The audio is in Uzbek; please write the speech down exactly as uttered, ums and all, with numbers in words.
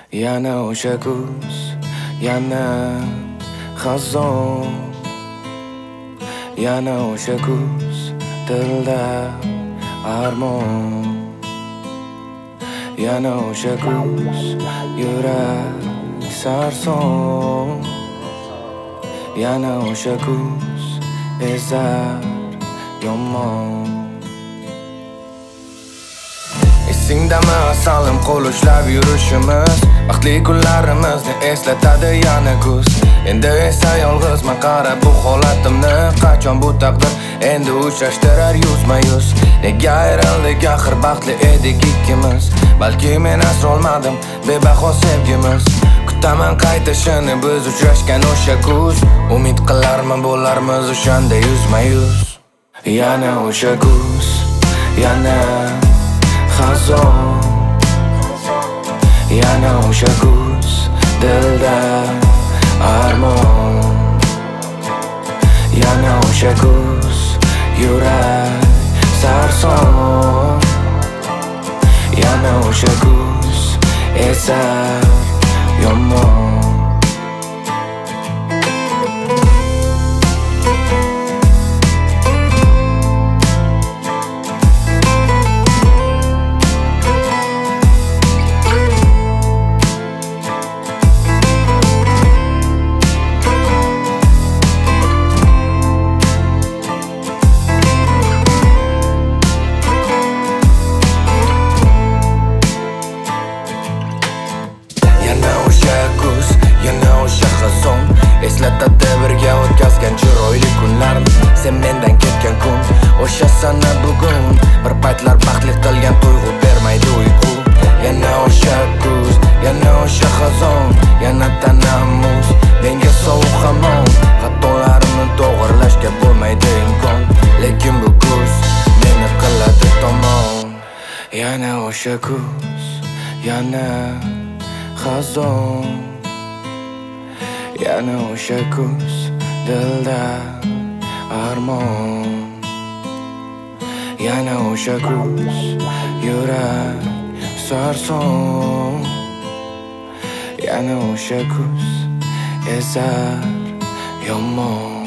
Yana o'sha kuz, yana xazon. Yana o'sha kuz, dilda armon. Yana o'sha kuz, yurak sarson. Yana o'sha kuz, ezar yomon. Esingdami asalim qo'l ushlab yurishimiz, baxtli kunlarimizni eslatadi yana kuz. Endi esa yolg'izman, qara bu holatimni, qachon bu taqdir endi uchrashtirar yuzma yuz. Nega ayrildik, axir baxtli edik ikkimiz, balki men asrolmadim bebaho sevgimiz. Kutaman qaytishini biz uchrashgan o'sha kuz, umid qilarman bo'larmiz o'shanda yuzma yuz. Yana o'sha kuz, yana xazon. Yana o'sha kuz, dilda armon. Yana o'sha kuz, yurak sarson. Yana o'sha kuz, esar yomon. Eslatadi birga o'tkazgan chiroyli kunlarni, sen mendan ketgan kun, o'sha sana bugun. Bir paytlar baxtli qilgan tuyg'u bermaydi uyqu. Yana o'sha kuz, yana o'sha xazon. Yana tanamiz menga sovuq hamon. Xatolarimni to'g'rilashga bo'lmaydi imkon, lekin bu kuz meni qiladi tomon. Yana o'sha kuz, yana xazon. Yana o'sha kuz, dilda armon. Yana o'sha kuz, yurak sarson. Yana o'sha kuz, ezar yomon.